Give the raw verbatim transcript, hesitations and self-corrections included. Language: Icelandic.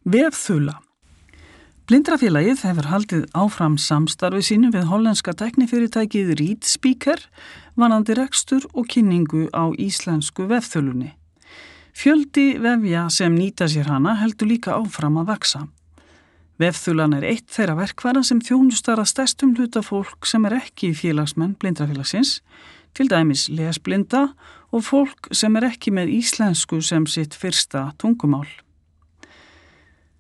Vefþula. Blindrafélagið hefur haldið áfram samstarfi sínu við hollenska tæknifyrirtækið Readspeaker varðandi rekstur og kynningu á íslensku vefþulunni. Fjöldi vefja sem nýta sér hana heldur líka áfram að vaksa. Vefþulan er eitt þeirra verkfæra sem þjónustar að stærstum hluta fólk sem er ekki félagsmenn blindrafélagsins, til dæmis lesblinda og fólk sem er ekki með íslensku sem sitt fyrsta tungumál.